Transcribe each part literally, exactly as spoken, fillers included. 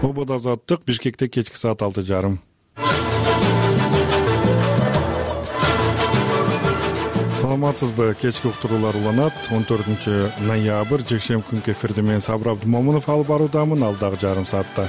Обод азаттык Бишкекте кечки саат алты жарым. Саламатсызбы, кечки уктуруулар уланат. он төртүнчү ноябрь жекшемби күнкү эфирде мен Сабыр Абдумомунов алып баруудамын алдагы жарым саатта.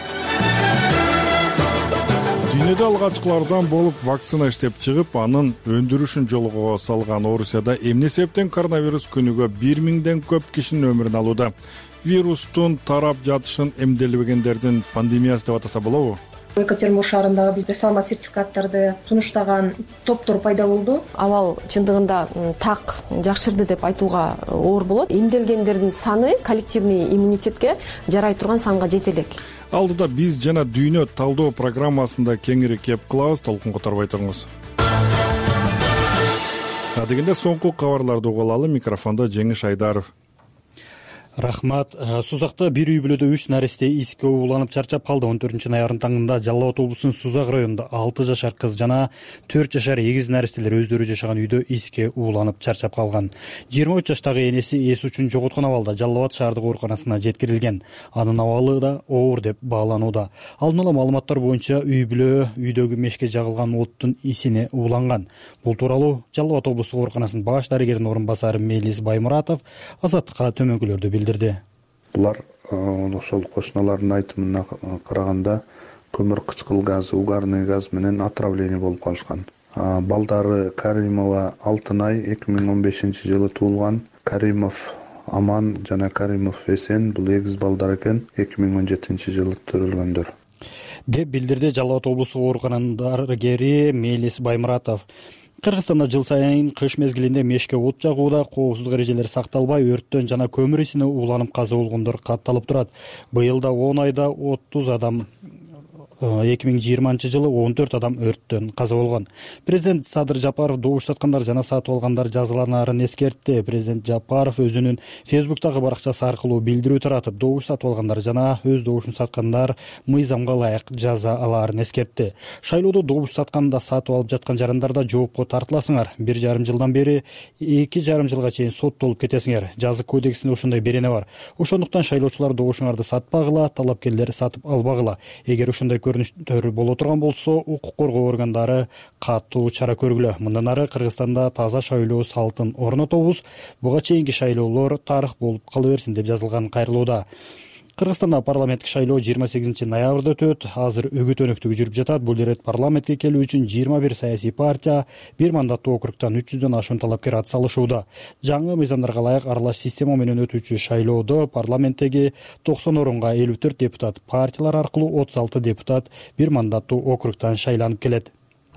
Дүйнөдө алгачкылардан болуп вакцина иштеп чыгып, анын өндүрүшүн жолго салган Орусияда эмне себептен коронавирус күнүгө бир миңден көп кишинин өмүрүн алууда? Вирустун тарап жатышын эмделбегендердин пандемиясы деп атаса болобу? Екатеринбург шаарындагы бизде саламат сертификаттарды сунуштаган топтор пайда болду. Абал чындыгында так жакшырды деп айтууга оор болот. Эмделгендердин саны коллективный иммунитетке жарай турган санга жете элек. Алдыда биз жана дүйнө талдоо программасында кеңири кеп кылабыз, толкун которбой туруңуз. Адегенде соңку кабарларды угуп алалы, микрофондо Жеңиш Айдаров. Рахмат. Сузакта бир үй бүлөдө үч наресте иске ууланып чарчап калды. он төртүнчү ноябрдын таңында Жалал Абад облусунун Сузак районунда алты жашар кыз жана төрт жашар эгиз нарестелер өздөрү жашаган үйдө иске ууланып чарчап калган. жыйырма үч жаштагы энеси эс учун жоготкон абалда Жалал Абад шаардык ооруканасына жеткирилген. Анын абалы да оор деп бааланууда. Алдын ала маалыматтар боюнча үй бүлө үйдөгү мешке жагылган оттун исине ууланган. Бул тууралуу Жалал Абад облустук ооруканасынын баш дарыгеринин орун басары Мелис Баймуратов Азаттыкка төмөнкүлөрдү билдирди. Булар ошол кошуналардын айтымына караганда көмүр кычкыл газы, угарный газ менен отравление болуп калышкан. Балдары Каримова Алтынай эки миң он бешинчи жылы туулган, Каримов Аман жана Каримов Эсен бул эгиз балдар экен, эки миң он жетинчи жылы төрөлгөндөр деп билдирди Жалал Абад облустук оорукананын дарыгери Мелис Баймуратов. Кыргызстанда жыл сайын кыш мезгилинде мешке от жагууда коопсуздук эрежелери сакталбай, өрттөн жана көмүр исине ууланып каза болгондор катталып турат. Быйыл да он айда отуз адам, эки миң жыйырманчы жылы он төрт адам өрттөн каза болгон. Президент Садыр Жапаров добуш саткандар жана сатып алгандар жазаланарын эскертти. Президент Жапаров өзүнүн Фейсбуктагы баракчасы аркылуу билдирүү таратып, добуш сатып алгандар жана өз добушун саткандар мыйзамга ылайык жаза алаарын эскертти. Шайлоодо добуш сатканда сатып алып жаткан жарандарда жоопко тартыласыңар. Бир жарым жылдан бери эки жарым жылга чейин соттолуп кетесиңер. Жазык кодексинде ошондой берене бар. Ошондуктан шайлоочулар добушуңарды сатпагыла, талапкерлер сатып албагыла. Эгер ошондой көрүнүштөр боло турган болсо, укук коргоо органдары катуу чара көргүлө. Мындан ары Кыргызстанда таза шайлоо салтын орнотобуз. Буга чейинки шайлоолор тарых болуп кала берсин деп жазылган кайрылууда. Кыргызстанда парламенттик шайлоо жыйырма сегизинчи ноябрда өтөт. Азыр үгүт өнөктүгү жүрүп жатат. Бул ирет парламентке келүү үчүн жыйырма бир саясий партия бир мандаттуу округтан үч жүздөн ашуун талапкер ат салышууда. Жаңы мыйзамдарга ылайык аралаш система менен өтүүчү шайлоодо парламенттеги токсон орунга элүү төрт депутат, партиялар аркылуу отуз алты депутат бир мандаттуу округтан шайланып келет.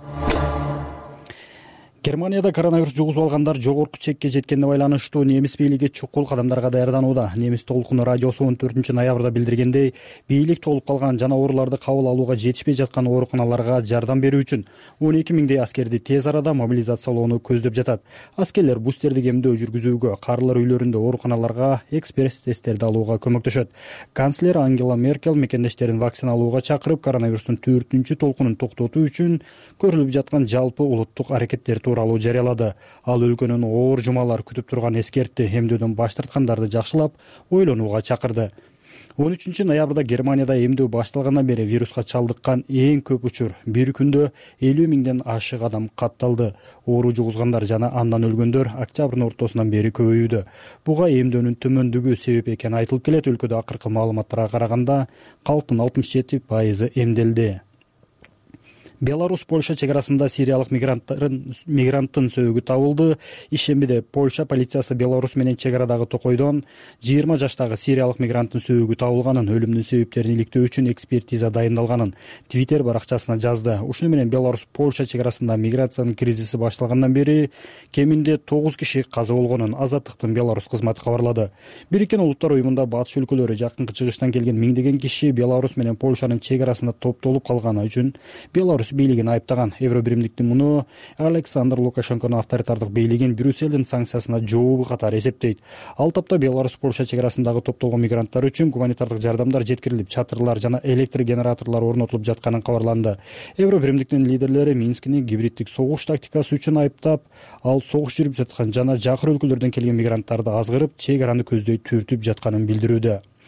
Германияда коронавирус жугузуп алгандар жогорку чекке жеткенине байланыштуу немис бийлиги чукул кадамдарга даярданууда. Немис толкуну радиосу он төртүнчү ноябрда билдиргендей, бийлик толуп калган жана ооруларды кабыл алууга жетишпей жаткан ооруканаларга жардам берүү үчүн он эки миңдей аскерди тез арада мобилизациялоону көздөп жатат. Аскерлер бустерди эмдөө жүргүзүүгө, карылар үйлөрүндө ооруканаларга экспресс тесттерди алууга көмөктөшөт. Канцлер Ангела Меркель мекендештерин вакциналууга чакырып, коронавирустун төртүнчү толкунун токтотуу үчүн көрүлүп жаткан жалпы улуттук аракеттер тууралуу жарыялады. Ал өлкөнүн оор жумалар күтүп турган эскертти, эмдөөдөн баш тарткандарды жакшылап ойлонууга чакырды. он үчүнчү ноябрда Германияда эмдөө башталгандан бери вируска чалдыккан эң көп учур. Бир күндө элүү миңден ашык адам катталды. Оору жугузгандар жана андан өлгөндөр октябрдын ортосунан бери көбөйүүдө. Буга эмдөөнүн төмөндүгү себеп экени айтылып келет. Өлкөдө акыркы маалыматтарга караганда калктын алтымыш жети пайызы эмделди. Беларусь Польша чегарасында сириялык мигранттын сөөгү табылды. Ишембиде Польша полициясы Беларусь менен чегарадагы токойдон жыйырма жаштагы сириялык мигранттын сөөгү табылганын, өлүмүнүн себептерин иликтөө үчүн экспертиза дайындалганын Twitter баракчасына жазды. Ушуну менен Беларусь Польша чегарасында миграциянын кризиси башталгандан бери кеминде тогуз киши каза болгонун Азаттыктын Беларусь кызматы кабарлады. Бириккен Улуттар уюмунда батыш өлкөлөрү жакынкы чыгыштан келген миңдеген киши Беларусь менен Польшанын чегарасында топтолуп калганы үчүн Беларусь бийлигин айыптаган. Евробиримдиктин муну Александр Лукашенконун авторитардык бийлигин Брюссельдин санкциясына жообу катары эсептейт. Ал тапта Беларусь Польша чегарасындагы топтолгон мигранттар үчүн гуманитардык жардамдар жеткирилип, чатырлар жана электр генераторлор орнотулуп жатканын кабарланды. Евробиримдиктин лидерлери Минскини гибриддик согуш тактикасы үчүн айыптап, ал согуш жүрүп жаткан жана жакыр өлкөлөрдөн келген мигранттарды азгырып, чегараны көздөй түртүп жатканын билдирүүдө.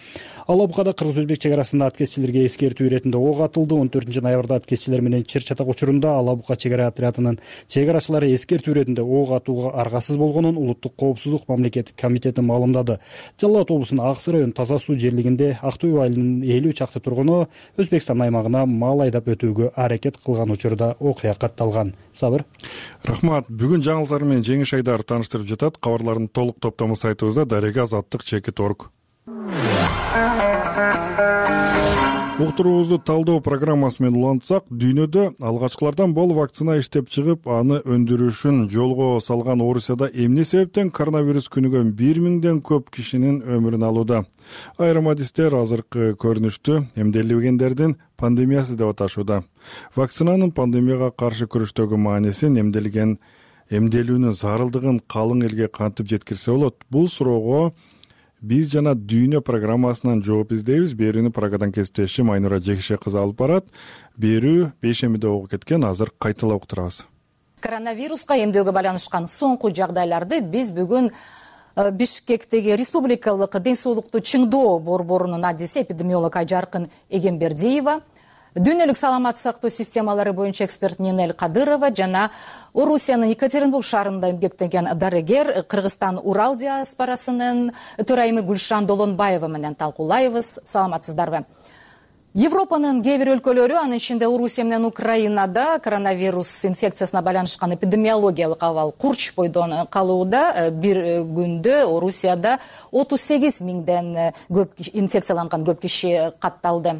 Ала Букада кыргыз өзбек чек арасында аткезчилерге эскертүү иретинде ок атылды. он төртүнчү ноябрда аткезчилер менен чыр чатак учурунда Ала Бука чек ара отрядынын чек арачылары эскертүү иретинде ок атууга аргасыз болгонун улуттук коопсуздук мамлекеттик комитети маалымдады. Жалал Абад облусунун Аксы району Таза суу жерлигинде Ак Төө айылынын элүү чакты тургуну Өзбекстан аймагына мал айдап өтүүгө аракет кылган учурда окуя катталган. Сабыр. Рахмат. Бүгүн жаңылыктар менен Жеңиш Айдар тааныштырып жатат. Кабарлардын толук топтому сайтыбызда дареге азаттык чекит орг. Уктуруубузду талдоо программасы менен улантсак, дүйнөдө алгачкылардан болуп вакцина иштеп чыгып, аны өндүрүшүн жолго салган Орусияда эмне себептен коронавирус күнүгө бир миңден көп кишинин өмүрүн алууда. Айрым адистер азыркы көрүнүштү эмделбегендердин пандемиясы деп аташууда. Вакцинанын пандемияга каршы күрөштөгү маанисин, эмделген эмделүүнүн зарылдыгын калың элге кантип жеткирсе болот? Бул суроого биз жана дүйнө программасынан жооп издейбиз. Берүүнү Прагадан кесиптешим Айнура Жекише кызы алып барат. Берүү бейшембиде угуп кеткен, азыр кайталап уктурабыз. Коронавируска эмдөөгө байланышкан соңку жагдайларды биз бүгүн Бишкектеги Республикалык ден соолукту чыңдоо борборунун адиси эпидемиолог Айжаркын Эгембердиева, дүйнөлүк саламат сактоо системалары боюнча эксперт Нинель Кадырова жана Орусиянын Екатеринбург шаарында эмгектенген дарыгер Кыргызстан Урал диаспорасынын төрайымы Гүлшан Долонбаева менен талкуулайбыз. Саламатсыздарбы? Европанын кээ бир өлкөлөрү, анын ичинде Орусия менен Украинада коронавирус инфекциясына байланышкан эпидемиологиялык абал курч бойдон калууда. Бир күндө Орусияда отуз сегиз миңден көп инфекцияланган көп киши катталды.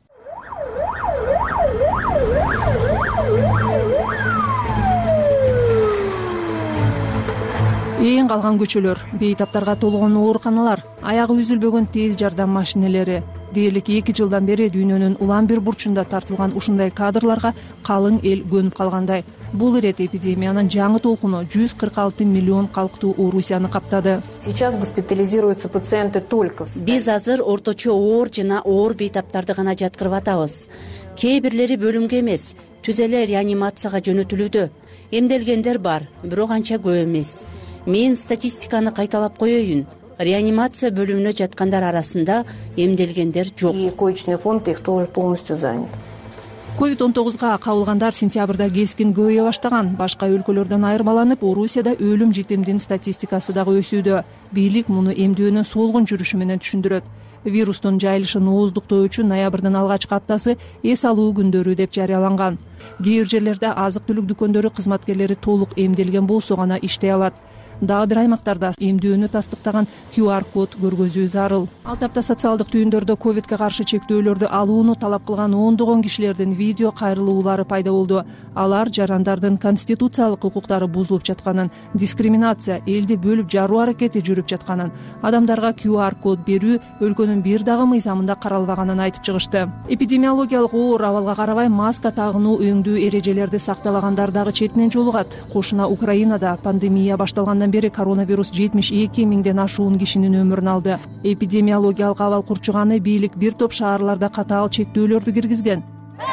Эң калган көчөлөр, бейтаптарга толгон ооруканалар, аягы үзүлбөгөн тез жардам машинелери. Дээрлик эки жылдан бери дүйнөнүн улам бир бурчунда тартылган ушундай кадрларга калың эл көнүп калгандай. Бул ирет эпидемиянын жаңы толкуну жүз кырк алты миллион калктуу Орусияны каптады. Сейчас госпитализируются пациенты только в... Биз азыр орточо оор жана оор бейтаптарды гана жаткырып атабыз. Кээ бирлери бөлүмгө эмес, түз эле реанимацияга жөнөтүлүүдө. Эмделгендер бар, бирок анча көп эмес. Мен статистиканы кайталап коеюн. Реанимация бөлүмүнө жаткандар арасында эмделгендер жок. И коечный фонд их тоже полностью занят. ковид он тогузга кабылгандар сентябрда кескин көбөйө баштаган. Башка өлкөлөрдөн айырмаланып, Орусияда өлүм житимдин статистикасы дагы өсүүдө. Бийлик муну эмдөөнүн солгун жүрүшү менен түшүндүрөт. Вирустун жайылышын ооздуктоо үчүн ноябрдын алгачкы аптасы эс алуу күндөрү деп жарыяланган. Кээ бир жерлерде азык-түлүк дүкөндөрү кызматкерлери толук эмделген болсо гана иштей алат. Дагы бир аймактарда эмдөөнү тастыктаган кью ар код көргөзүү зарыл. Ал тапта социалдык түйүндөрдө ковидке каршы чектөөлөрдү алууну талап кылган ондогон кишилердин видео кайрылуулары пайда болду. Алар жарандардын конституциялык укуктары бузулуп жатканын, дискриминация, элди бөлүп жаруу аракети жүрүп жатканын, адамдарга кью ар код берүү өлкөнүн бир дагы мыйзамында каралбаганын айтып чыгышты. Эпидемиологиялык оор абалга карабай маска тагынуу өңдүү эрежелерди сактабагандар дагы четинен жолугат. Кошуна Украинада пандемия башталгандан бери коронавирус жетимиш эки миңден ашуун кишинин өмүрүн алды. Эпидемиологиялык абал курчуганы бийлик бир топ шаарларда катаал чектөөлөрдү киргизген.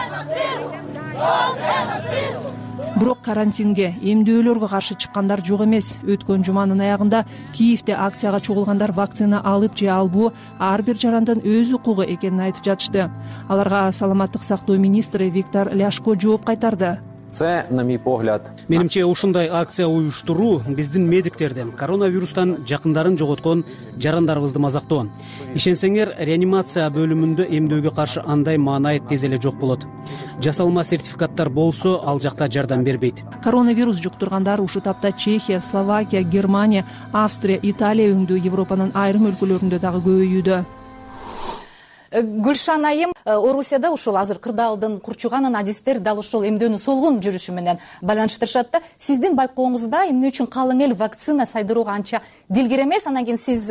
Бирок карантинге, эмдөөлөргө каршы чыккандар жок эмес. Өткөн жуманын аягында Киевде акцияга чогулгандар вакцина алып же албоо ар бир жарандын өз укугу экенин айтып жатышты. Аларга саламаттык сактоо министри Виктор Ляшко жооп кайтарды. Це, на мой погляд, менимче ушундай акция уюштуруу биздин медиктерди коронавирустан жакындарын жоготкон жарандарыбызды мазактоо. Ишенсеңер, реанимация бөлүмүндө эмдөөгө каршы андай маанайы тез эле жок болот. Жасалма сертификаттар болсо, ал жакта жардам бербейт. Коронавирус жуктургандар ушу тапта Чехия, Словакия, Германия, Австрия, Италия өңдүү Европанын айрым өлкөлөрүндө дагы көбөйүүдө. Гүлшан айым, Орусияда ушул азыр кырдаалдын курчуганын адистер дал ушул эмдөөнү солгун жүрүшү менен байланыштырышат да. Сиздин байкооңузда эмне үчүн калың эл вакцина сайдырууга анча дилгир эмес? Анан кийин сиз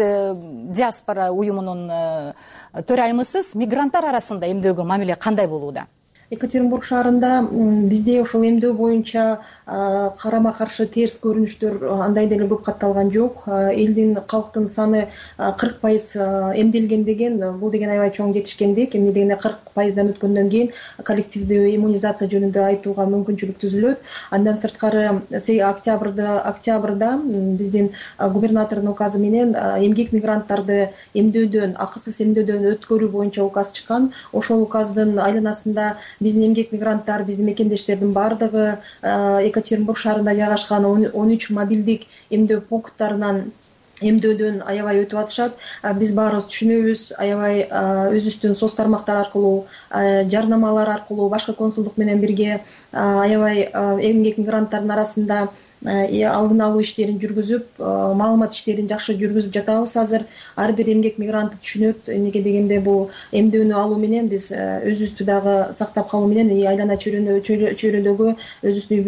диаспора уюмунун төрайымысыз. Мигранттар арасында эмдөөгө мамиле кандай болууда? Екатеринбург шаарында бизде ошол эмдөө боюнча карама каршы терс көрүнүштөр андай деле көп катталган жок. Элдин, калктын саны кырк пайыз эмделген деген, бул деген аябай чоң жетишкендик. Эмне дегенде кырк пайыздан өткөндөн кийин коллективдүү иммунизация жөнүндө айтууга мүмкүнчүлүк түзүлөт. Андан сырткары октябрда октябрда биздин губернатордун указы менен эмгек мигранттарды эмдөөдөн, акысыз эмдөөдөн өткөрүү боюнча указ чыккан. Ошол указдын айланасында биздин эмгек мигранттар, биздин мекендештердин баардыгы Екатеринбург шаарында жайгашкан он үч мобилдик эмдөө пункттарынан эмдөөдөн аябай өтүп атышат. Биз баарыбыз түшүнөбүз, аябай өзүбүздүн соц тармактар аркылуу, жарнамалар аркылуу, башка консулдук менен бирге аябай эмгек мигранттардын арасында алдын алуу иштерин жүргүзүп, маалымат иштерин жакшы жүргүзүп жатабыз. Азыр ар бир эмгек мигрант түшүнөт, эмнеге дегенде бул эмдөөнү алуу менен биз өзүбүздү дагы сактап калуу менен айлана чөйрөдөгү өзүбүздүн үй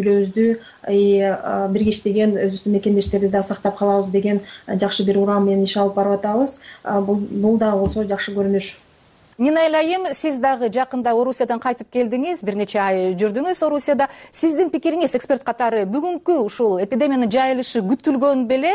бүлөбүздү бирге иштеген өзүбүздүн мекендештерди да сактап калабыз деген жакшы бир урам менен иш алып барып атабыз. Бул да болсо жакшы көрүнүш. Нинаэль айым, сиз дагы жакында Орусиядан кайтып келдиңиз, бир нече ай жүрдүңүз Орусияда. Сиздин пикириңиз эксперт катары бүгүнкү ушул эпидемиянын жайылышы күтүлгөн беле?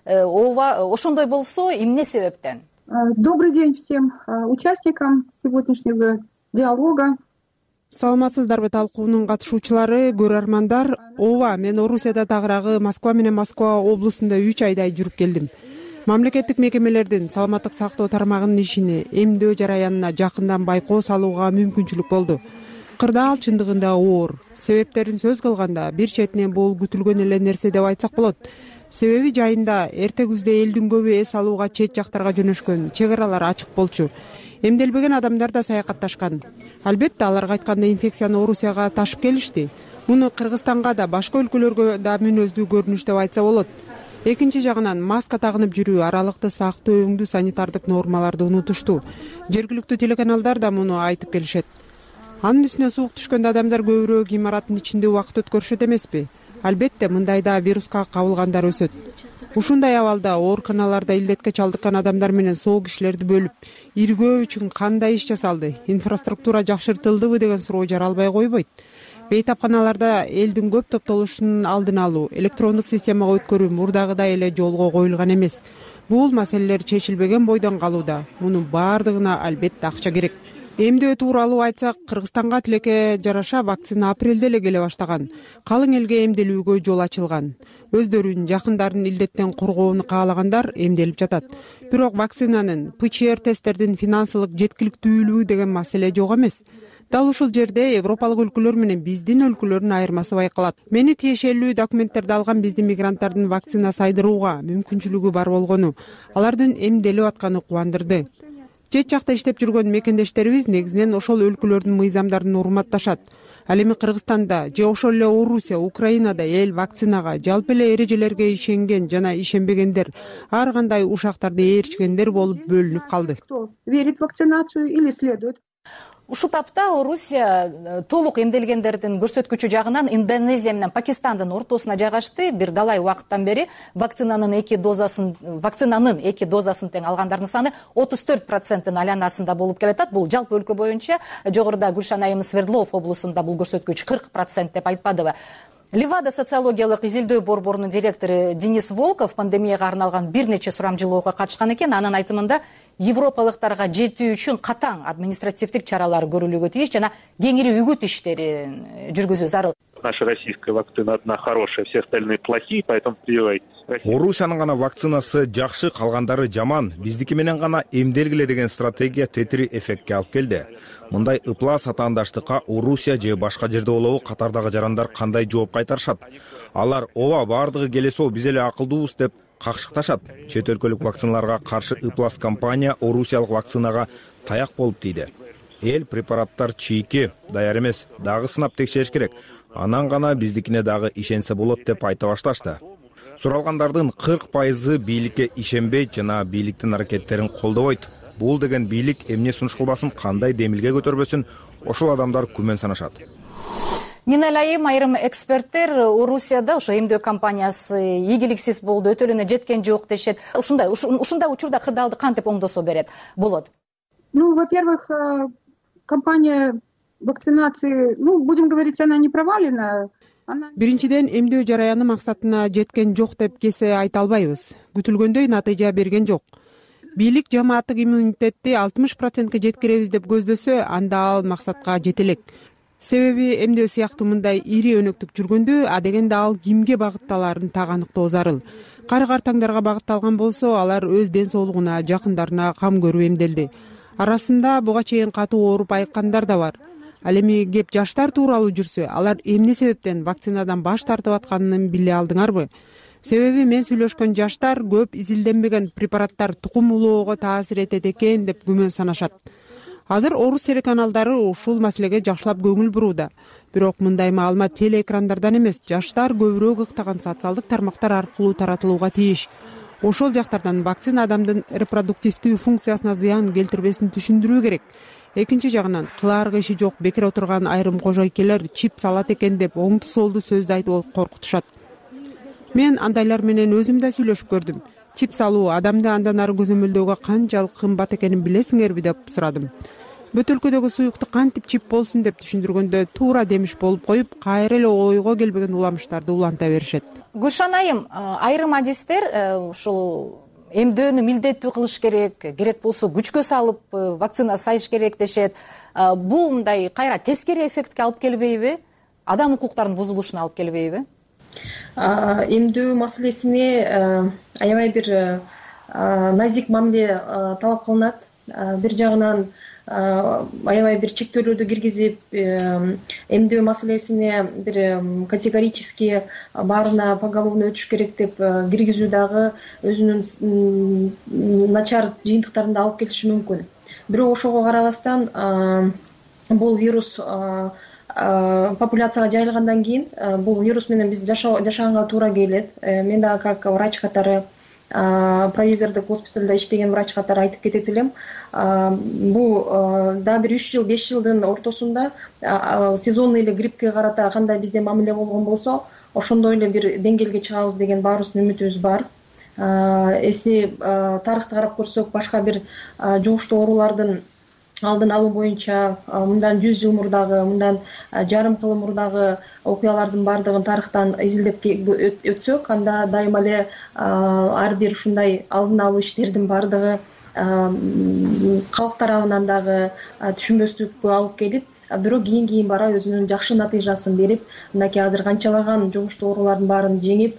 Ооба, ошондой болсо эмне себептен? Добрый день всем участникам сегодняшнего диалога. Саламатсыздарбы талкуунун катышуучулары, көрөрмандар. Ооба, мен Орусияда тагыраагы Москва менен Москва облусунда үч айдай жүрүп келдим. Мамлекеттик мекемелердин саламаттык сактоо тармагынын ишини, эмдөө жараянына жакындан байкоо салууга мүмкүнчүлүк болду. Кырдаал чындыгында оор. Себептерин сөз кылганда, бир четинен бул күтүлгөн эле нерсе деп айтсак болот. Себеби жайында эрте күздө элдин көбү эс алууга чет жактарга жөнөшкөн, чек аралар ачык болчу. Эмделбеген адамдар да саякатташкан. Албетте алар кайтканда инфекцияны Орусияга ташып келишти. Муну Кыргызстанга да, башка өлкөлөргө да мүнөздүү көрүнүш деп айтса болот. Экинчи жагынан маска тагынып жүрүү, аралыкты сактоо, өңдүү санитардык нормаларды унутушту. Жергиликтүү телеканалдар да муну айтып келишет. Анын үстүнө суук түшкөндө адамдар көбүрөөк имараттын ичинде убакыт өткөрүшөт эмеспи? Албетте, мындайда вируска кабылгандар өсөт. Ушундай абалда ооруканаларда илдетке чалдыккан адамдар менен соо кишилерди бөлүп, иргөө үчүн кандай иш жасалды? Инфраструктура жакшыртылдыбы деген суроо жаралбай койбойт. Бейтапканаларда элдин көп топтолушунун алдын алуу, электрондук системага өткөрүү мурдагыдай эле жолго коюлган эмес. Бул маселелер чечилбеген бойдон калууда. Мунун баардыгына албетте акча керек. Эмдөө тууралуу айтсак, Кыргызстанга тилекке жараша вакцина апрелде эле келе баштаган. Калың элге эмделүүгө жол ачылган. Өздөрүнүн жакындарын илдеттен коргоону каалагандар эмделип жатат. Бирок вакцинанын, ПЧР тесттердин финансылык жеткиликтүүлүгү деген маселе жок эмес. Дал ушул жерде европалык өлкөлөр менен биздин өлкөлөрдүн айырмасы байкалат. Мени тиешелүү документтерди алган биздин мигранттардын вакцина сайдырууга мүмкүнчүлүгү бар болгону, алардын эмделип атканы кубандырды. Чет жакта иштеп жүргөн мекендештерибиз негизинен ошол өлкөлөрдүн мыйзамдарын урматташат. Ал эми Кыргызстанда же ошол эле Орусия, Украинада эл вакцинага, жалпы эле эрежелерге ишенген жана ишенбегендер, ар кандай ушактарды ээрчигендер болуп бөлүнүп калды. Верит в вакцинацию или следует? Ушул тапта Орусия толук эмделгендердин көрсөткүчү жагынан Индонезия менен Пакистандын ортосуна жайгашты. Бир далай убакыттан бери вакцинанын эки дозасын вакцинанын эки дозасын тең алгандардын саны отуз төрт проценттин айланасында болуп келатат. Бул жалпы өлкө боюнча. Жогоруда Гүлшан айым Свердлов облусунда бул көрсөткүч кырк процент деп айтпадыбы? Ливада социологиялык изилдөө борборунун директору Денис Волков пандемияга арналган бир нече сурамжылоого катышкан экен. Анын айтымында европалыктарга жетүү үчүн катаң административдик чаралар көрүлүүгө тийиш жана кеңири үгүт иштерин жүргүзүү зарыл. Наша российская вакцина одна хорошая, все остальные плохие, поэтому прививайтесь. Орусиянын гана вакцинасы жакшы, калгандары жаман, биздики менен гана эмделгиле деген стратегия тетири эффектке алып келди. Мындай ыплас атаандаштыкка Орусия же башка жерде болобу катардагы жарандар кандай жооп кайтарышат? Алар ооба баардыгы келесоо биз эле акылдуубуз деп какшыкташат. Чет өлкөлүк вакциналарга каршы ыплас компания орусиялык вакцинага таяк болуп тийди. Эл препараттар чийки, даяр эмес, дагы сынап текшериш керек. Анан гана биздикине дагы ишенсе болот деп айта башташты. Суралгандардын кырк пайызы бийликке ишенбейт жана бийликтин аракеттерин колдобойт. Бул деген бийлик эмне сунуш кылбасын, кандай демилге көтөрбөсүн, ошол адамдар күмөн санашат. Нинаэль айым, айрым эксперттер Орусияда ошо эмдөө компаниясы ийгиликсиз болду, өтөлүнө жеткен жок дешет. Ушундай ушундай учурда кырдаалды кантип оңдосо берет болот? Ну, во-первых, компания вакцинации, ну, будем говорить, она не провалена. Биринчиден, эмдөө жараяны максатына жеткен жок деп кесе айта албайбыз. Күтүлгөндөй натыйжа берген жок. Бийлик жамааттык иммунитетти алтымыш процентке жеткиребиз деп көздөсө, анда ал максатка жете элек. Себеби эмдөө сыяктуу мындай ири өнөктүк жүргөндө адегенде ал кимге багытталарын так аныктоо зарыл. Кары картаңдарга багытталган болсо, алар өз ден соолугуна, жакындарына кам көрүп эмделди. Арасында буга чейин катуу ооруп айыккандар да бар. Ал эми кеп жаштар тууралуу жүрсө, алар эмне себептен вакцинадан баш тартып атканын биле алдыңарбы? Себеби мен сүйлөшкөн жаштар көп изилденбеген препараттар тукум улоого таасир этет экен деп күмөн санашат. Азыр орус телеканалдары ушул маселеге жакшылап көңүл бурууда. Бирок мындай маалымат телеэкрандардан эмес, жаштар көбүрөөк ыктаган социалдык тармактар аркылуу таратылууга тийиш. Ошол жактардан вакцина адамдын репродуктивдүү функциясына зыян келтирбесин түшүндүрүү керек. Экинчи жагынан, кылаарга иши жок бекер отурган айрым кожойкелер чип салат экен деп оңду солду сөздү айтып коркутушат. Мен андайлар менен өзүм да сүйлөшүп көрдүм. Чип салуу адамды андан ары көзөмөлдөөгө канчалык кымбат экенин билесиңерби деп сурадым. Бөтөлкөдөгү суюкту кантип чип болсун деп түшүндүргөндө туура демиш болуп коюп, кайра эле ойго келбеген уламыштарды уланта беришет. Гүлшан айым, айрым адистер ушул эмдөөнү милдеттүү кылыш керек, керек болсо күчкө салып вакцина сайыш керек дешет. Бул мындай кайра тескери эффектке алып келбейби? Адам укуктарынын бузулушуна алып келбейби? Эмдөө маселесине аябай бир назик мамиле талап кылынат. Бир жагынан аябай бир чектөөлөрдү киргизип, эмдөө маселесине бир категорически баарына поголовно өтүш керек деп киргизүү дагы өзүнүн начар жыйынтыктарын да алып келиши мүмкүн. Бирок ошого карабастан бул вирус популяцияга жайылгандан кийин бул вирус менен биз жашаганга туура келет. Мен дагы как врач катары, провизордук госпиталда иштеген врач катары айтып кетет элем. Бул да бир үч жыл, беш жылдын ортосунда сезонный эле гриппке карата кандай бизде мамиле болгон болсо, ошондой эле бир деңгээлге чыгабыз деген баарыбыздын үмүтүбүз бар. Эси тарыхты карап көрсөк, башка бир жугуштуу оорулардын алдын алуу боюнча мындан жүз жыл мурдагы, мындан жарым кыл мурдагы окуялардын баардыгын тарыхтан изилдеп өтсөк, анда дайыма эле ар бир ушундай алдын алуу иштердин баардыгы калк тарабынан дагы түшүнбөстүккө алып келип, бирок кийин кийин бара өзүнүн жакшы натыйжасын берип, мынакей азыр канчалаган жугуштуу оорулардын баарын жеңип,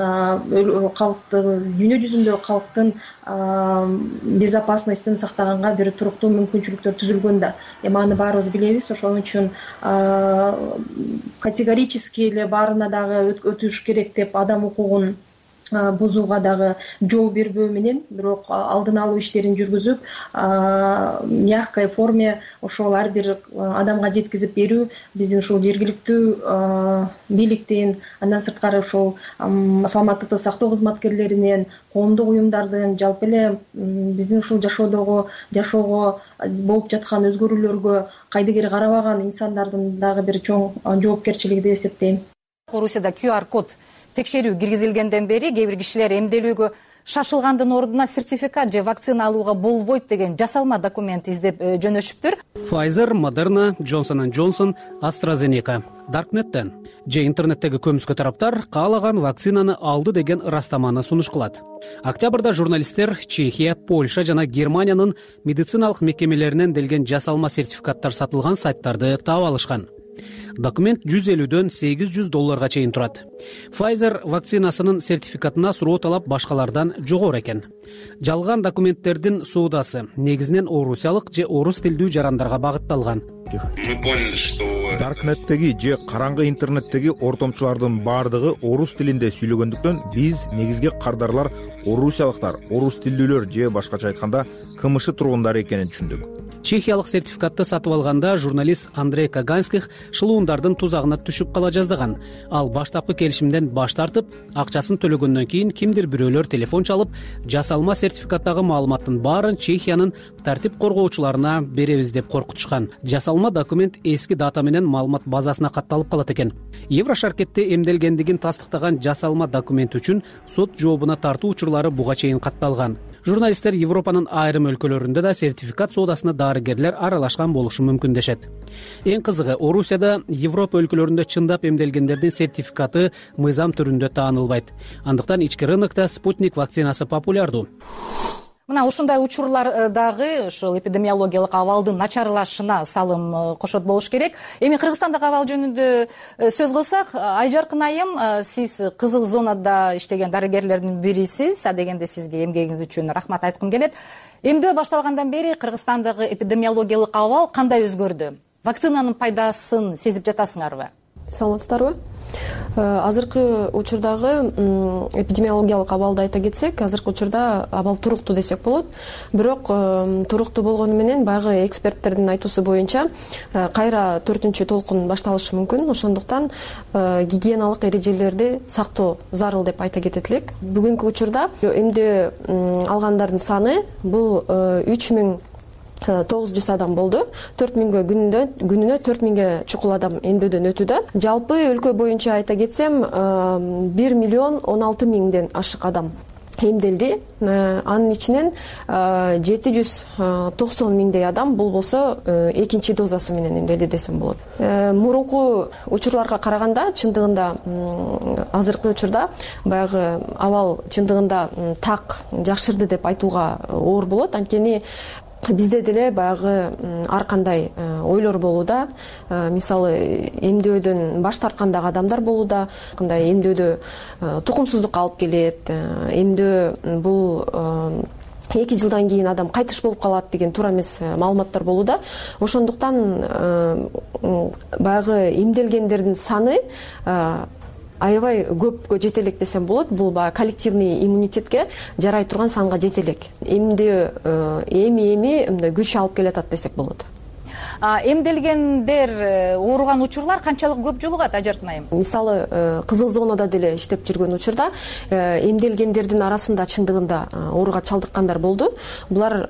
калкты, дүйнө жүзүндөгү калктын безопасностун сактаганга бир туруктуу мүмкүнчүлүктөр түзүлгөн да. Эми аны баарыбыз билебиз, ошон үчүн категорически эле баарына дагы өтүш керек деп адам укугун бузууга дагы жол бербөө менен, бирок алдын алуу иштерин жүргүзүп, мягкой форме ошол ар бир адамга жеткизип берүү биздин ушул жергиликтүү бийликтин, андан сырткары ушул саламаттыкты сактоо кызматкерлеринин, коомдук уюмдардын, жалпы эле биздин ушул жашоодогу жашоого болуп жаткан өзгөрүүлөргө кайдыгер карабаган инсандардын дагы бир чоң жоопкерчилиги деп эсептейм. Орусияда ку ар код текшерүү киргизилгенден бери кээ бир кишилер эмделүүгө шашылгандын ордуна сертификат же вакцина алууга болбойт деген жасалма документ издеп жөнөшүптүр. Pfizer, Moderna, Johnson энд Johnson, AstraZeneca. Darknet'ten же интернеттеги көмүскө тараптар каалаган вакцинаны алды деген ырастаманы сунуш кылат. Октябрда журналисттер Чехия, Польша жана Германиянын медициналык мекемелеринен делген жасалма сертификаттар сатылган сайттарды таап алышкан. Документ жүз элүүдөн сегиз жүз долларга чейин турат. Pfizer вакцинасынын сертификатына суроо талап башкалардан жогору экен. Жалган документтердин соодасы негизинен орусиялык же орус тилдүү жарандарга багытталган. Darknet'теги же караңгы интернеттеги ортомчулардын баардыгы орус тилинде сүйлөгөндүктөн биз негизги кардарлар орусиялыктар, орус тилдүүлөр же башкача айтканда КМШ тургундары экенин түшүндүк. Чехиялык сертификатты сатып алганда журналист Андрей Каганских шылуундардын тузагына түшүп кала жаздаган. Ал баштапкы келишимден баш тартып, акчасын төлөгөндөн кийин кимдир бирөөлөр телефон чалып, жасалма сертификаттагы маалыматтын баарын Чехиянын тартип коргоочуларына беребиз деп коркутушкан. Жасалма документ эски дата менен маалымат базасына катталып калат экен. Еврошаркетте эмделгендигин тастыктаган жасалма документ үчүн сот жообуна тартуу учурлары буга чейин катталган. журналисттер Европанын айрым өлкөлөрүндө да сертификат соодасына дарыгерлер аралашкан болушу мүмкүн дешет. Эң кызыгы, Орусияда Европа өлкөлөрүндө чындап эмделгендердин сертификаты мыйзам түрүндө таанылбайт. Андыктан ички рынокто спутник вакцинасы популярдуу. Мына ушундай учурлар дагы ушул эпидемиологиялык абалдын начарлашына салым кошот болуш керек. Эми Кыргызстандагы абал жөнүндө сөз кылсак, Айжаркын айым, сиз кызыл зонада иштеген дарыгерлердин бирисиз, адегенде сизге эмгегиңиз үчүн рахмат айткым келет. Эмдөө башталгандан бери Кыргызстандагы эпидемиологиялык абал кандай өзгөрдү? Вакцинанын пайдасын сезип жатасыңарбы? Саламатсыздарбы? Азыркы учурдагы эпидемиологиялык абалды айта кетсек, азыркы учурда абал туруктуу десек болот. Бирок туруктуу болгону менен баягы эксперттердин айтуусу боюнча кайра төртүнчү толкун башталышы мүмкүн. Ошондуктан гигиеналык эрежелерди сактоо зарыл деп айта кетет элек. Бүгүнкү учурда эмдөө алгандардын саны бул үч миң тогуз жүз адам болду. төрт миңге күнүнө күнүнө төрт миңге чукул адам эмдөөдөн өтүүдө. Жалпы өлкө боюнча айта кетсем, бир миллион он алты миңден ашык адам эмделди. Анын ичинен жети жүз токсон миңдей адам бул болсо экинчи дозасы менен эмделди десем болот. Мурунку учурларга караганда чындыгында азыркы учурда баягы абал чындыгында так жакшырды деп айтууга оор болот. Анткени бизде деле баягы ар кандай ойлор болууда. Мисалы, эмдөөдөн баш тарткандагы адамдар болууда. Кандай эмдөөдө тукумсуздукка алып келет. Эмдөө бул эки жылдан кийин адам кайтыш болуп калат деген туура эмес маалыматтар болууда. Ошондуктан баягы эмделгендердин саны аябай көпкө жете элек десем болот. Бул баягы коллективный иммунитетке жарай турган санга жете элек. Эмдөө эми-эми күч алып келатат десек болот. Эмделгендер ооруган учурлар канчалык көп жолугат, Айжаркын айым? Мисалы, кызыл зонада деле иштеп жүргөн учурда эмделгендердин арасында чындыгында ооруга чалдыккандар болду. Булар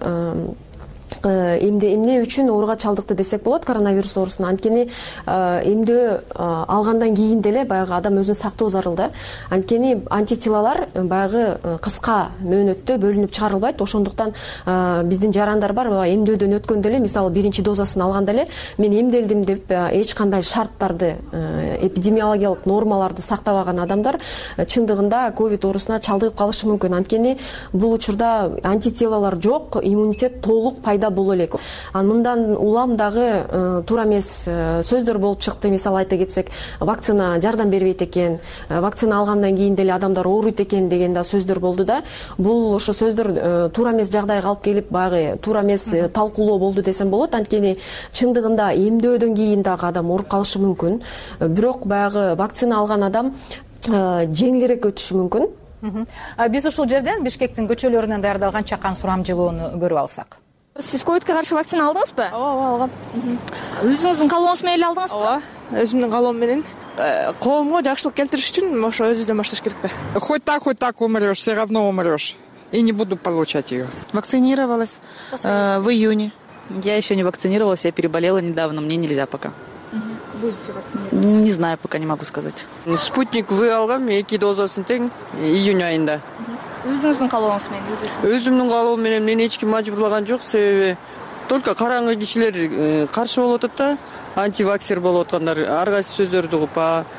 эмне эмне үчүн ооруга чалдыкты десек болот, коронавирус оорусуна. Анткени эмдөө алгандан кийин деле баягы адам өзүн сактоо зарыл да. Анткени антитилалар баягы кыска мөөнөттө бөлүнүп чыгарылбайт. Ошондуктан биздин жарандар бар, эмдөөдөн өткөндө эле, мисалы биринчи дозасын алганда эле мен эмделдим деп эч кандай шарттарды, эпидемиологиялык нормаларды сактабаган адамдар чындыгында ковид оорусуна чалдыгып калышы мүмкүн. Анткени бул учурда антитилалар жок, иммунитет толук пайда боло элек. Мындан улам дагы туура эмес сөздөр болуп чыкты. Мисалы айта кетсек, вакцина жардам бербейт экен, вакцина алгандан кийин деле адамдар ооруйт экен деген да сөздөр болду да. Бул ошо сөздөр туура эмес жагдайга алып келип, баягы туура эмес талкуулоо болду десем болот. Анткени чындыгында эмдөөдөн кийин дагы адам ооруп калышы мүмкүн. Бирок баягы вакцина алган адам жеңилирээк өтүшү мүмкүн. Биз ушул жерден Бишкектин көчөлөрүнөн даярдалган чакан сурамжылоону көрүп алсак. Сиз ковидке каршы вакцина алдыңызбы? Ооба, алгам. Өзүңүздүн каалооңуз менен эле алдыңызбы? Ооба, өзүмдүн каалоом менен. Коомго жакшылык келтириш үчүн ошо өзүдөн башташ керек да. Хоть так, хоть так умрёшь, все равно умрёшь. И не буду получать ее. Вакцинировалась э, в июне. Я еще не вакцинировалась, я переболела недавно, мне нельзя пока. Будете вакцинироваться? Не знаю, пока не могу сказать. Спутник вы алгам, эки дозасын тең июнь айында. Өзүңүздүн каалооңуз менен? Өзүмдүн каалоом менен мени эч ким мажбурлаган жок, себеби только караңгы кишилер каршы болуп атат да, антиваксер болуп аткандар ар кайсы сөздөрдү угуп,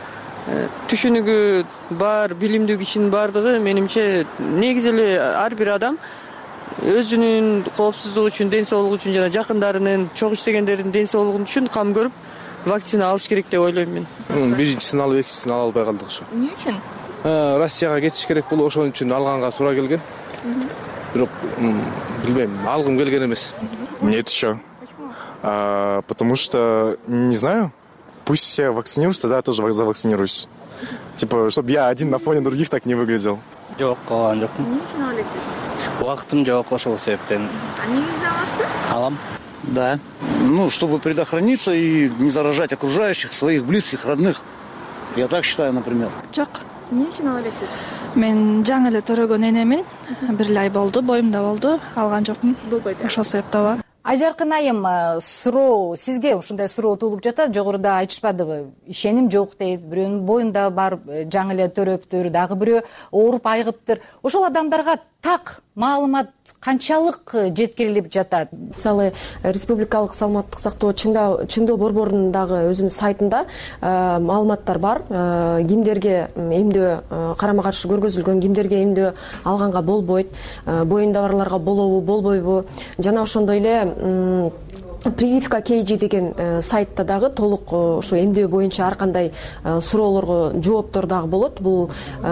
түшүнүгү бар, билимдүү кишинин бардыгы менимче негизи эле ар бир адам өзүнүн коопсуздугу үчүн, ден соолугу үчүн жана жакындарынын, чогуу иштегендердин ден соолугу үчүн кам көрүп вакцина алыш керек деп ойлойм мен. Биринчисин алып, экинчисин ала албай калдык ошо. Эмне үчүн? Россияга кетиш керек болуп, ошон үчүн алганга туура келген. Бирок билбейм, алгым келген эмес. Нет еще. А, потому что, не знаю, пусть все вакцинируются, тогда я тоже завакцинируюсь. Типа, чтобы я один на фоне других так не выглядел. Жок, калган жокмун. Эмне үчүн алексиз? Убактым жок, ошол себептен. А негизи аласызбы? Алам. Да. Ну, чтобы предохраниться и не заражать окружающих, своих близких, родных. Я так считаю, например. Жок. Эмне үчүн ала элексиз? Мен жаңы эле төрөгөн энемин. Бир ай болду, боюмда болду. Алган жокмун. Болбойт. Ошол себептен. Айжаркын айым, суроо сизге ушундай суроо туулуп жатат. Жогоруда айтышпадыбы? Ишеним жок дейт. Бирөөнүн боюнда бар, жаңы эле төрөптүр, дагы бирөө ооруп айыгыптыр. Ошол адамдарга так маалымат канчалык жеткирилип жатат? Мисалы, республикалык саламаттык сактоо чыңдоо борборунундагы өзүнүн сайтында маалыматтар бар. Кимдерге эмдөө карама каршы көргөзүлгөн, кимдерге эмдөө алганга болбойт, боюнда барларга болобу, болбойбу, жана ошондой эле прививка кейжи деген сайтта дагы толук ушу эмдөө боюнча ар кандай суроолорго жооптор дагы болот. Бул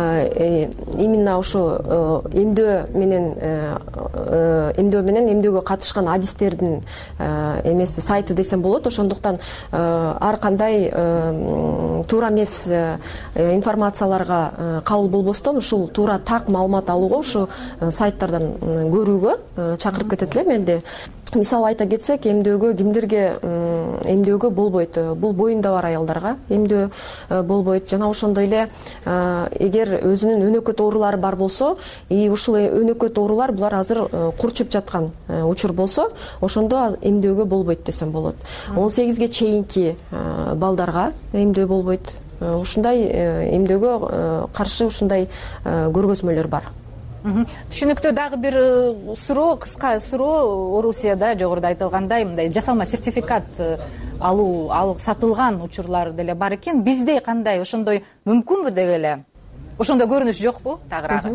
именно ушу эмдөө менен эмдөө менен эмдөөгө катышкан адистердин эмеси сайты десем болот. Ошондуктан ар кандай туура эмес информацияларга кабыл болбостон ушул туура так маалымат алууга ушу сайттардан көрүүгө чакырып кетет элем элди. Мисалы айта кетсек, эмдөөгө кимдерге эмдөөгө болбойт? Бул боюнда бар аялдарга эмдөө болбойт. Жана ошондой эле эгер өзүнүн өнөкөт оорулары бар болсо, и ушул өнөкөт оорулар булар азыр курчуп жаткан учур болсо, ошондо эмдөөгө болбойт десем болот. он сегизге чейинки балдарга эмдөө болбойт. Ушундай эмдөөгө каршы ушундай көргөзмөлөр бар. Түшүнүктүү. Дагы бир суроо, кыска суроо. Орусияда жогоруда айтылгандай мындай жасалма сертификат алуу, алып сатылган учурлар деле бар экен. Бизде кандай, ошондой мүмкүнбү дегеле? Ошондо көрүнүш жокпу тагыраагы?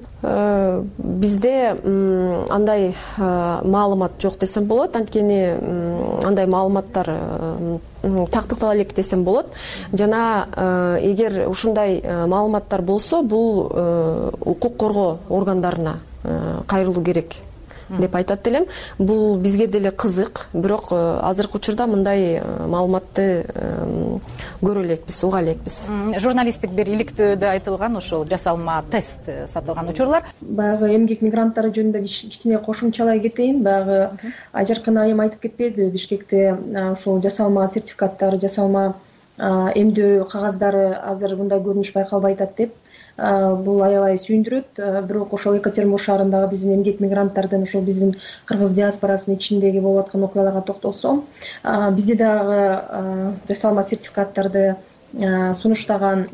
Бизде андай маалымат жок десем болот. Анткени андай маалыматтар тактыктала элек десем болот. Жана эгер ушундай маалыматтар болсо, бул укук коргоо органдарына кайрылуу керек деп айтат элем. Бул бизге деле кызык, бирок азыркы учурда мындай маалыматты көрө элекпиз, уга элекпиз. Журналисттик бир иликтөөдө айтылган ушул жасалма тест сатылган учурлар. Баягы эмгек мигранттары жөнүндө кичине кошумчалай кетейин. Баягы Айжаркын айым айтып кетпеди, Бишкекте ушул жасалма сертификаттар, жасалма эмдөө кагаздары азыр мындай көрүнүш байкалбай атат деп. Бул аябай сүйүндүрөт. Бирок ошол Екатеринбург шаарындагы биздин эмгек мигранттардын, ошол биздин кыргыз диаспорасынын ичиндеги болуп аткан окуяларга токтолсом, бизде дагы жасалма сертификаттарды сунуштаган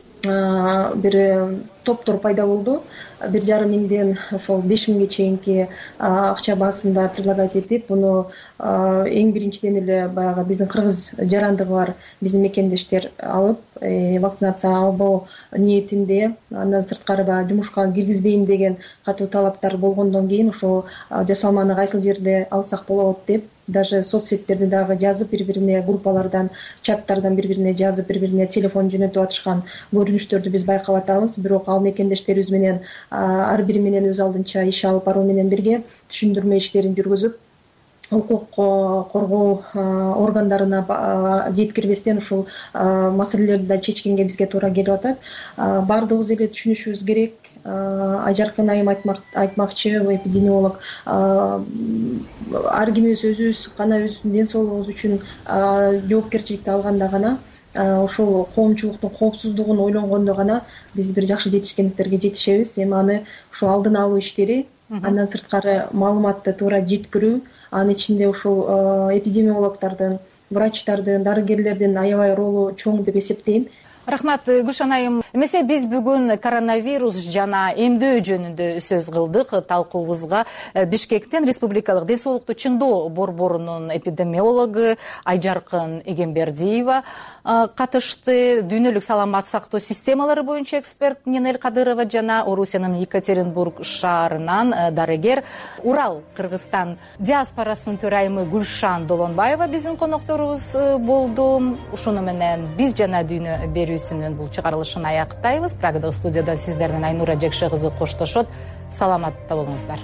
бир топтор пайда болду. Бир жарым миңден ошол беш миңге чейинки акча баасында предлагать этип, буну эң биринчиден эле баягы биздин кыргыз жарандыгы бар биздин мекендештер алып, вакцинация албоо ниетинде, андан сырткары баягы жумушка киргизбейм деген катуу талаптар болгондон кийин ошол жасалманы кайсыл жерде алсак болот деп, даже соцсеттерде дагы жазып, бири-бирине группалардан, чаттардан бири-бирине жазып, бири-бирине телефон жөнөтүп атышкан көрүнүштөрдү биз байкап атабыз. Бирок ал мекендештерибиз менен ар бири менен өз алдынча иш алып баруу менен бирге түшүндүрмө иштерин жүргүзүп, укук коргоо органдарына жеткирбестен ушул маселелерди да чечкенге бизге туура келип атат. Бардыгыбыз эле түшүнүшүбүз керек. Айжаркын айым айтмакчы, эпидемиолог, ар кимибиз өзүбүз гана өзүбүздүн ден соолугубуз үчүн жоопкерчиликти алганда гана, ошол коомчулуктун коопсуздугун ойлонгондо гана биз бир жакшы жетишкендиктерге жетишебиз. Эми аны ушул алдын алуу иштери, андан сырткары маалыматты туура жеткирүү, анын ичинде ушул эпидемиологдордун, врачтардын, дарыгерлердин аябай ролу чоң деп эсептейм. Рахмат, Гүлшан айым. Эмесе биз бүгүн коронавирус жана эмдөө жөнүндө сөз кылдык. Талкуубузга Бишкектен Республикалык ден соолукту чыңдоо борборунун эпидемиологу Айжаркын Эгембердиева катышты. Дүйнөлүк саламат сактоо системалары боюнча эксперт Нинель Кадырова жана Орусиянын Екатеринбург шаарынан дарыгер, Урал, Кыргызстан диаспорасынын төрайымы Гүлшан Долонбаева биздин конокторубуз болду. Ушуну менен биз жана дүйнө берүүсүнүн бул чыгарылышын аяктайбыз. Прагадагы студияда сиздер менен Айнура Жекше кызы коштошот. Саламатта болуңуздар.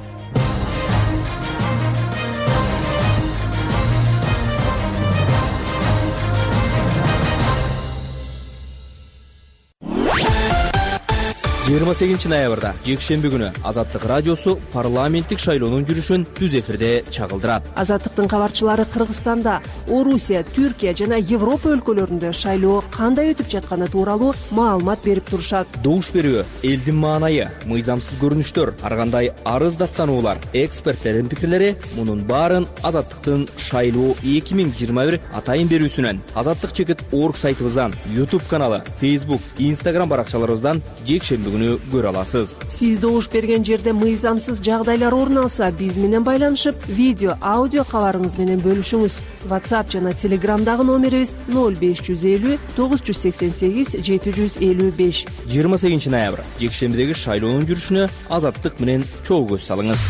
жыйырма сегизинчи ноябрда жекшемби күнү Азаттык радиосу парламенттик шайлоонун жүрүшүн түз эфирде чагылдырат. Азаттыктын кабарчылары Кыргызстанда, Орусия, Түркия жана Европа өлкөлөрүндө шайлоо кандай өтүп жатканы тууралуу маалымат берип турушат. Добуш берүү, элдин маанайы, мыйзамсыз көрүнүштөр, ар кандай арыз даттануулар, эксперттердин пикирлери — мунун баарын Азаттыктын шайлоо эки миң жыйырма бир атайын берүүсүнөн, азаттык чекит точка орг сайтыбыздан, YouTube каналы, Facebook, Instagram баракчаларыбыздан жекшемби көпчүлүгүнү көрө аласыз. Сиз добуш берген жерде мыйзамсыз жагдайлар орун алса, биз менен байланышып, видео, аудио кабарыңыз менен бөлүшүңүз. WhatsApp жана Telegramдагы номерибиз ноль беш жүз элүү тогуз жүз сексен сегиз жети жүз элүү беш. жыйырма сегизинчи ноябрь жекшембидеги шайлоонун жүрүшүнө Азаттык менен чогуу көз салыңыз.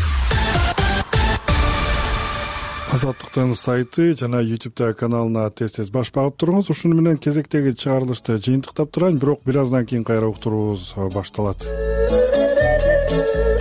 Азаттыктын сайты жана YouTube каналына тез-тез баш багып туруңуз. Ушуну менен кезектеги чыгарылышты жыйынтыктап турайын, бирок бир аздан кийин кайра уктуруубуз башталат.